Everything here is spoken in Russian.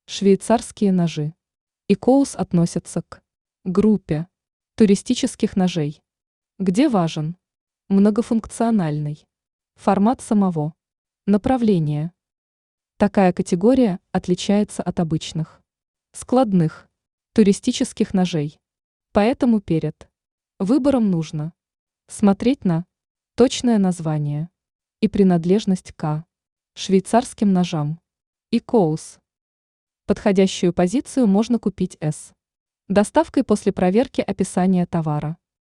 Швейцарские ножи. ИКОУС относятся к группе туристических ножей, где важен многофункциональный формат самого направления. Такая категория отличается от обычных складных туристических ножей. Поэтому перед выбором нужно смотреть на точное название и принадлежность к швейцарским ножам. ИКОУС. Подходящую позицию можно купить с доставкой после проверки описания товара.